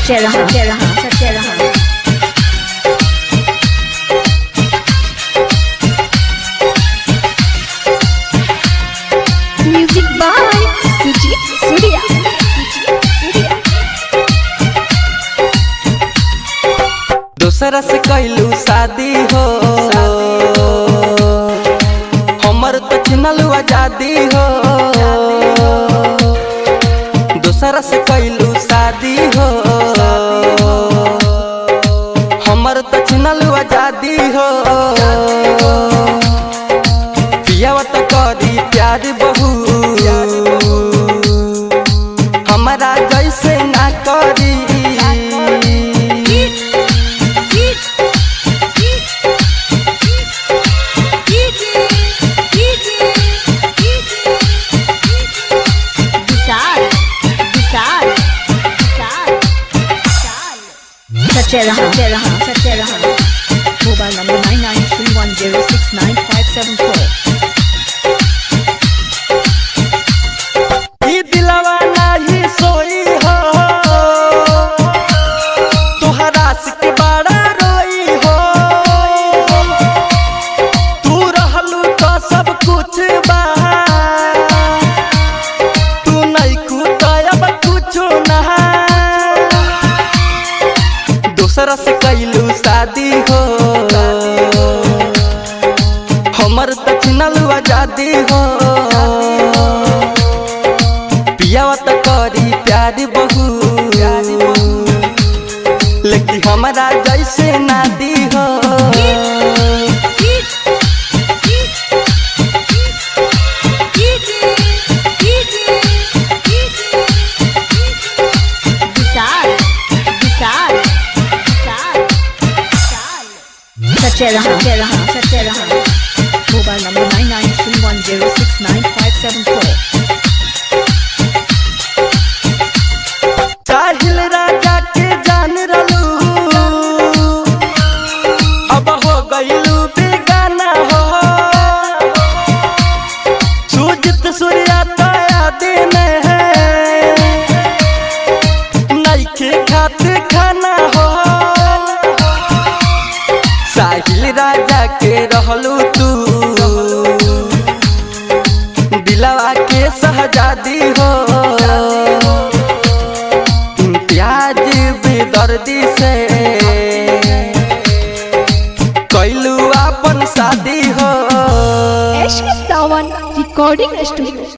सच्चे रहा सच्चे रहा। Music by Sujeet Surya. दूसरा से कैलू शादी हो, हमर तो छिनलू आजादी हो। दूसरा से कैलू शादी हो, हमर तो छिनलू आजादी हो। पियावा तो करी प्यार बहू, हमारा जैसे ना करी। सच्चे रहा सच्चे रहा। Mobile number 9931069574। ई दिलवा नहीं सोई हो, तोहरा से बड़ा रोई हो। तू रहलू तो सब कुछ बा, तू नहीं खुद अब कुछ ना। दूसरा से कैलू शादी हो, हमर तो छिनलू आजादी हो। पियावा तो करी प्यार बहू, लेकिन हमारा जैसे नादी हो। सच्चे रहा सच्चे रहा। Mobile number 9931069574। साहिल राजा के जान रलू, अब हो गईलू बेगाना हो। सुजीत सूर्या तया दिन है, नइखे खाते खाना हो। साहिल राजा के रहलू तू, दिलवा के शहजादी हो। इम्तियाज बेदर्दी से कैलू अपन शादी हो। इश्क सावन रिकॉर्डिंग स्टूडियो।